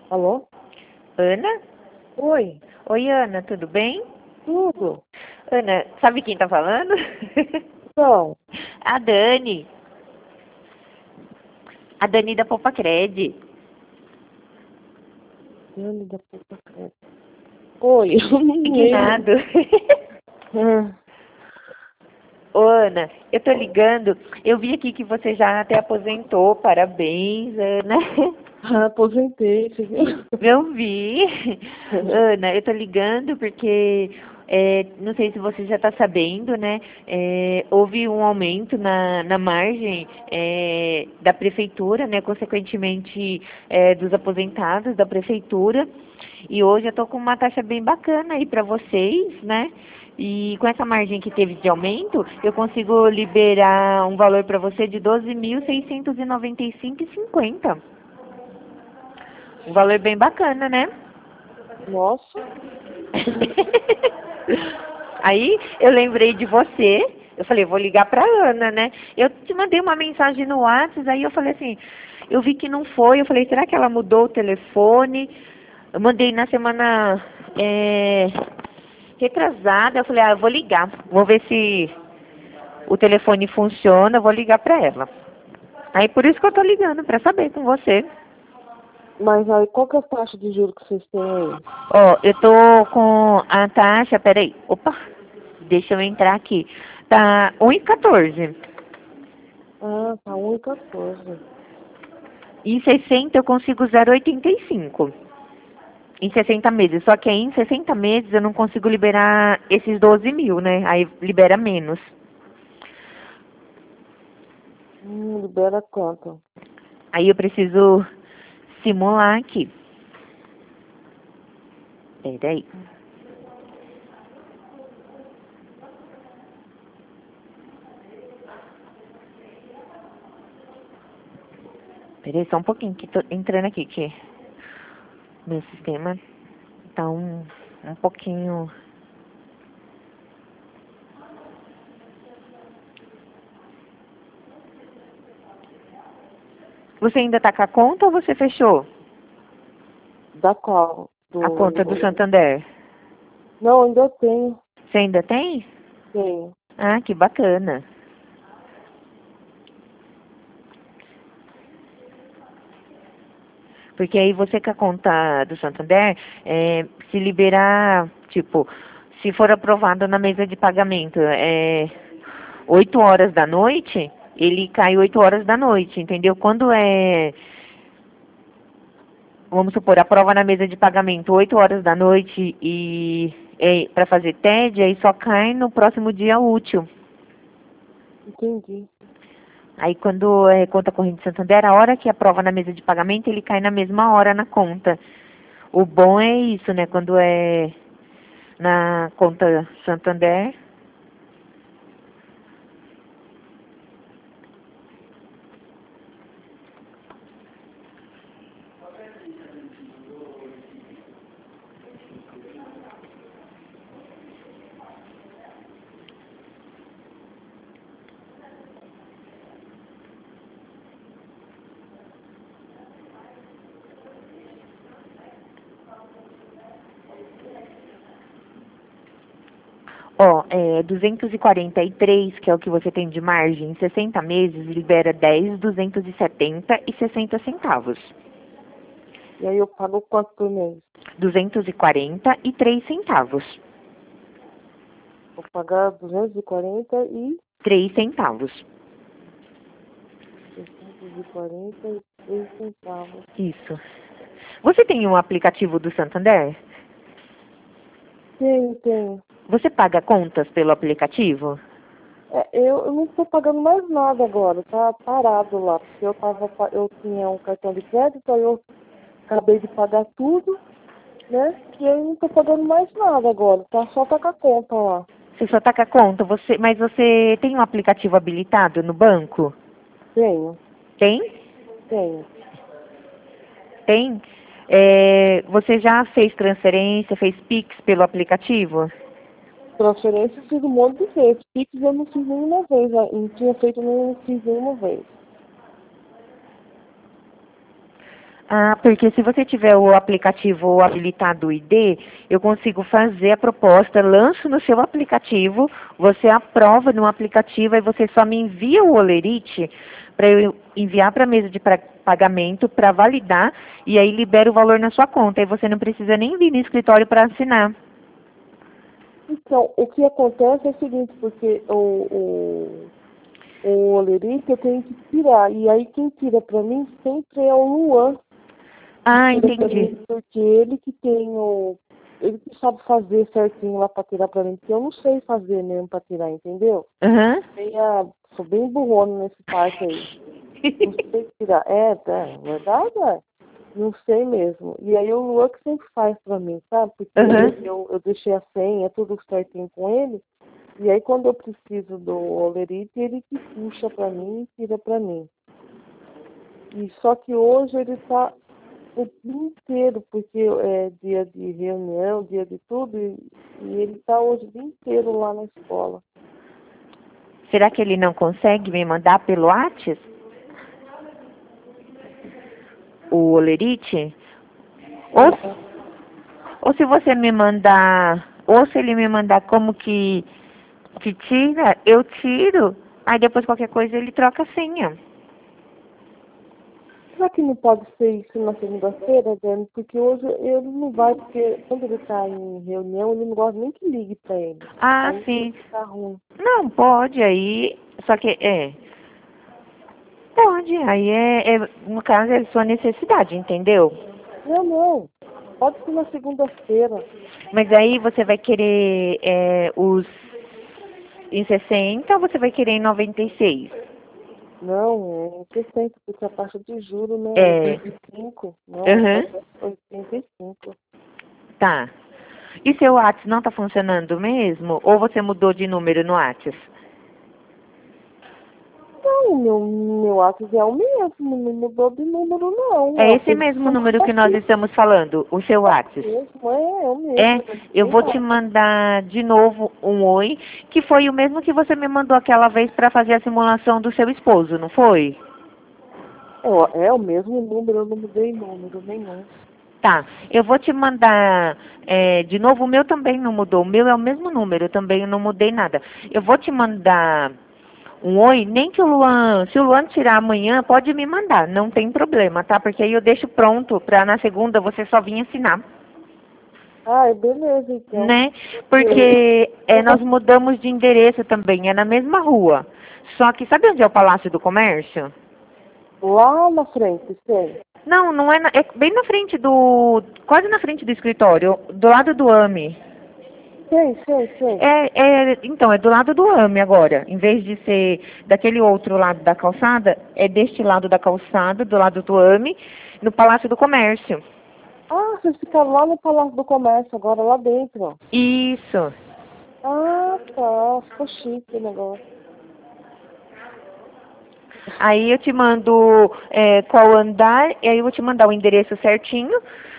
Alô? Ana? Oi, Oi, Ana, tudo bem? tudo? Ana, sabe quem tá falando? Então, A Dani. A Dani da Poupa Cred. Dani da Poupa Cred. Oi, eu não lembro. Ignado. Ah, Ô, Ana, eu tô ligando. Eu vi aqui que você já até aposentou. Parabéns, Ana. aposentei, você viu? Eu vi. Ana, eu tô ligando porque, não sei se você já está sabendo, né? Houve um aumento na margem da prefeitura, né? Consequentemente, dos aposentados da prefeitura. E hoje eu tô com uma taxa bem bacana aí para vocês, né? E com essa margem que teve de aumento, eu consigo liberar um valor para você de 12.695,50. Um valor bem bacana, né? Nossa, Aí eu lembrei de você, eu falei, vou ligar pra Ana, né? Eu te mandei uma mensagem no WhatsApp, aí eu falei assim, eu vi que não foi, eu falei, será que ela mudou o telefone? Eu mandei na semana retrasada, eu falei, eu vou ligar, vou ver se o telefone funciona, eu vou ligar pra ela. Aí por isso que eu tô ligando, pra saber com você. mas aí qual que é a taxa de juros que vocês têm aí? Ó, eu tô com a taxa, peraí, opa, deixa eu entrar aqui. Tá 1,14. Ah, tá 1,14. Em 60 eu consigo 0,85. Em 60 meses. Só que aí em 60 meses eu não consigo liberar esses 12 mil, né? Aí libera menos. Libera quanto? Aí eu preciso simular aqui. Peraí. Peraí só um pouquinho que tô entrando aqui, que meu sistema tá um pouquinho. Você ainda tá com a conta ou você fechou Da qual? a conta do Do... Santander? Não, ainda tenho. Você ainda tem? Tenho. Ah, que bacana. Porque aí você com a conta do Santander, se liberar, tipo, se for aprovado na mesa de pagamento, 8 horas da noite, ele cai 8 horas da noite, entendeu? Quando vamos supor, aprova na mesa de pagamento 8 horas da noite e para fazer TED, aí só cai no próximo dia útil. Entendi. Aí quando é conta corrente Santander, a hora que aprova na mesa de pagamento, ele cai na mesma hora na conta. O bom é isso, né? Quando é na conta Santander. Ó, 243, que é o que você tem de margem, em 60 meses, libera 10.270,60 centavos. E aí eu pago quanto por mês? 243 centavos. Vou pagar 240 e 3 centavos. 643 centavos. Isso. Você tem um aplicativo do Santander? Tenho. Você paga contas pelo aplicativo? Eu não estou pagando mais nada agora, tá parado lá, porque eu tinha um cartão de crédito, aí eu acabei de pagar tudo, né? E aí não estou pagando mais nada agora, só tá com a conta lá. Você só tá com a conta, mas você tem um aplicativo habilitado no banco? Tenho, Tem? tenho. Tem? Você já fez transferência, fez Pix pelo aplicativo? Transferência eu fiz um monte de vezes. Pix eu não fiz nenhuma vez, não tinha feito, não fiz nenhuma vez. Ah, porque se você tiver o aplicativo habilitado o ID, eu consigo fazer a proposta, lanço no seu aplicativo, você aprova no aplicativo e você só me envia o Olerite para eu enviar para a mesa de pagamento para validar e aí libera o valor na sua conta. E você não precisa nem vir no escritório para assinar. Então, o que acontece é o seguinte, porque o Olerite eu tenho que tirar, e aí quem tira para mim sempre é o Luan. Ah, entendi. Porque ele que tem ele que sabe fazer certinho lá para tirar para mim, porque eu não sei fazer mesmo para tirar, entendeu? Aham. Sou bem burrona nesse parte aí. Não sei tirar. Verdade, é. Não sei mesmo. E aí o Luan que sempre faz para mim, sabe? Porque eu deixei a senha, tudo certinho com ele. E aí quando eu preciso do Olerite, ele que puxa para mim e tira para mim. E só que hoje ele tá o dia inteiro, porque é dia de reunião, dia de tudo, e ele está hoje o dia inteiro lá na escola. Será que ele não consegue me mandar pelo WhatsApp? O Olerite? Ou se você me mandar, ou se ele me mandar como que tira, eu tiro, aí depois qualquer coisa ele troca a senha. Será que não pode ser isso na segunda-feira, Dani? Porque hoje ele não vai, porque quando ele está em reunião, ele não gosta nem que ligue para ele. Ah, Aí sim. fica ruim. Não, pode aí, só que pode, aí no caso é sua necessidade, entendeu? Não. Pode ser na segunda-feira. Mas aí você vai querer os em 60 ou você vai querer em 96? Não, é 60, porque a taxa de juros, né? É. 85. Não, Aham. é 85. Tá. E seu WhatsApp não tá funcionando mesmo? Ou você mudou de número no WhatsApp? Não, meu WhatsApp é o mesmo, não mudou de número, não. É esse mesmo número que nós estamos falando, o seu WhatsApp. É o É, mesmo. eu vou te mandar de novo um oi, que foi o mesmo que você me mandou aquela vez para fazer a simulação do seu esposo, não foi? É o mesmo número, eu não mudei número nenhum. Tá, eu vou te mandar de novo, o meu também não mudou, o meu é o mesmo número, eu também não mudei nada. Eu vou te mandar um oi, nem que se o Luan tirar amanhã, pode me mandar, não tem problema, tá? Porque aí eu deixo pronto para na segunda você só vir assinar. Ah, beleza, então. Né? Porque nós mudamos de endereço também, é na mesma rua. Só que sabe onde é o Palácio do Comércio? Lá na frente, sei. Não, não é, é bem na frente quase na frente do escritório, do lado do AME. Sei. Então, é do lado do AME agora. Em vez de ser daquele outro lado da calçada, é deste lado da calçada, do lado do AME, no Palácio do Comércio. Ah, vocês ficaram lá no Palácio do Comércio, agora lá dentro. Isso. Ah, tá. Ficou chique o negócio. Aí eu te mando qual andar, e aí eu vou te mandar o endereço certinho,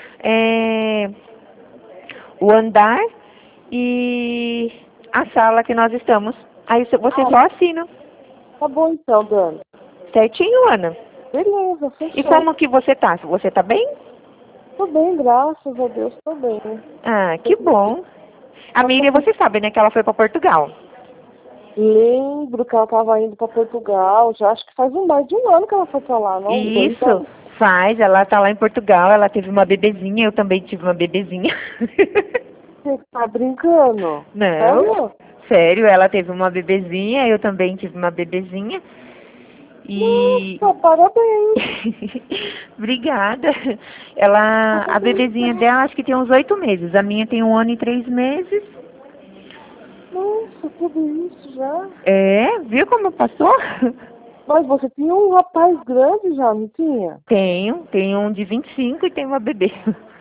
o andar e a sala que nós estamos. Aí você só assina. Tá bom então, Dani. Certinho, Ana? Beleza, E fechou. como que você tá? Você tá bem? Tô bem, graças a Deus, tô bem. Ah, que bom. A Miriam, você sabe, né, que ela foi para Portugal. Lembro que ela estava indo para Portugal, já acho que faz mais de um ano que ela foi para lá, não? Isso, faz. Ela tá lá em Portugal, ela teve uma bebezinha, eu também tive uma bebezinha. Você tá brincando? Não, Sério? sério, ela teve uma bebezinha, eu também tive uma bebezinha. E Nossa, parabéns. obrigada. A bebezinha dela acho que tem uns 8 meses. A minha tem 1 ano e 3 meses. Nossa, tudo isso já? Viu como passou? Mas você tinha um rapaz grande já, não tinha? Tenho um de 25 e tenho uma bebê.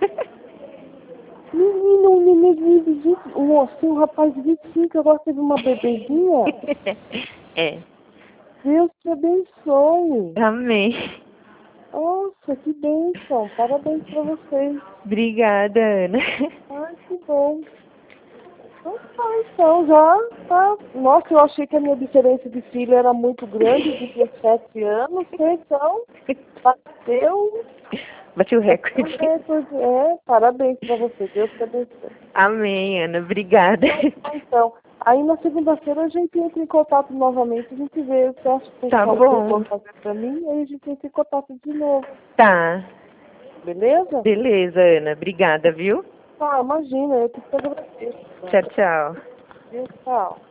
Menino, um menino de 20, um rapaz de 25, agora teve uma bebezinha? É, Deus te abençoe. amém. Nossa, que bênção. Parabéns para vocês. Obrigada, Ana. Ai, que bom. Então já tá. Nossa, eu achei que a minha diferença de filho era muito grande, de 17 anos, então bateu. Bati o recorde. Parabéns pra você. Deus te abençoe. Amém, Ana. Obrigada. Então, aí na segunda-feira a gente entra em contato novamente, a gente vê o que acha que Tá bom. fazer pra mim, aí a gente entra em contato de novo. Tá. Beleza? Beleza, Ana. Obrigada, viu? Ah, imagina, eu que te agradeço. Tchau, tchau. Tchau.